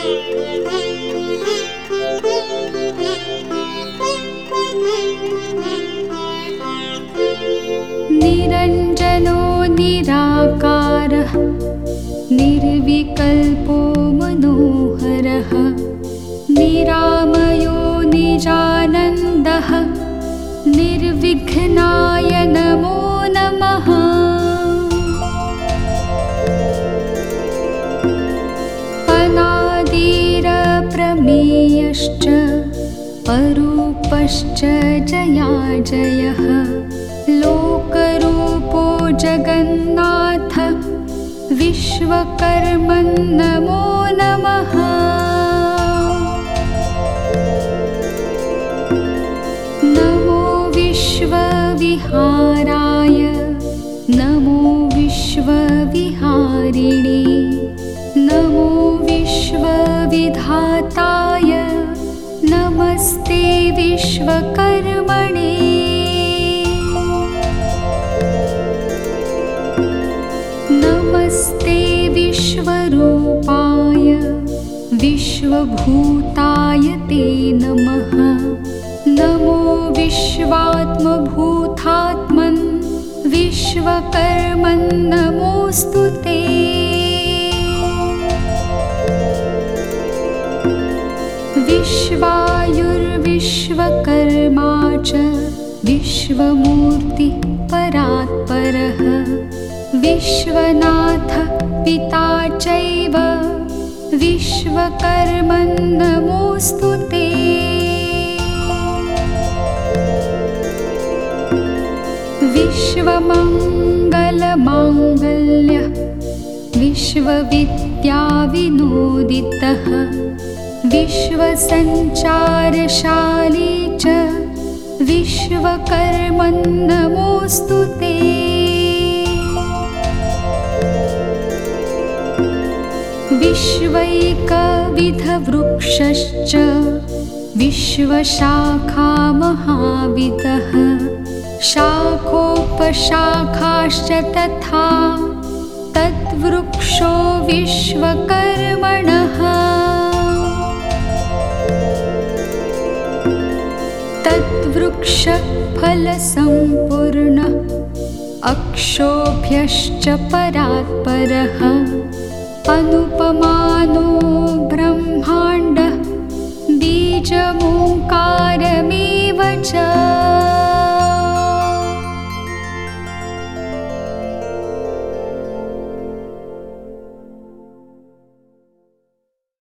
निरञ्जनो निराकारः निर्विकल्पो मनोहरः निरामयो निजानन्दः निर्विघ्नाय नमो नमः। अनादिरप्रमेयश्च अरूपश्च जयाजयः लोकरूपो जगन्नाथ विश्वकर्मन् नमो नमः। नमो विश्वविहाराय नमो विश्वविहारिणे नमो विश्वविधाताय नमस्ते विश्वकर्मणे। नमस्ते विश्वरूपाय विश्वभूताय ते नमः। नमो विश्वात्मभूतात्मन् विश्वकर्मन् नमोऽस्तु ते। विश्वायुर्विश्वकर्मा च विश्वमूर्ति परात्परः विश्वनाथ पिता चैव विश्वकर्मन् नमोऽस्तु ते। विश्वमङ्गलमाङ्गल्य विश्वविद्याविनोदितः विश्वसञ्चारशाली च विश्वकर्मन् नमोऽस्तु ते। विश्वैकविधवृक्षश्च विश्वशाखामहाविदः शाखोपशाखाश्च तथा तद्वृक्षो विश्वकर्मणः। तद्वृक्षफलसम्पूर्णः अक्षोभ्यश्च परात्परः अनुपमानो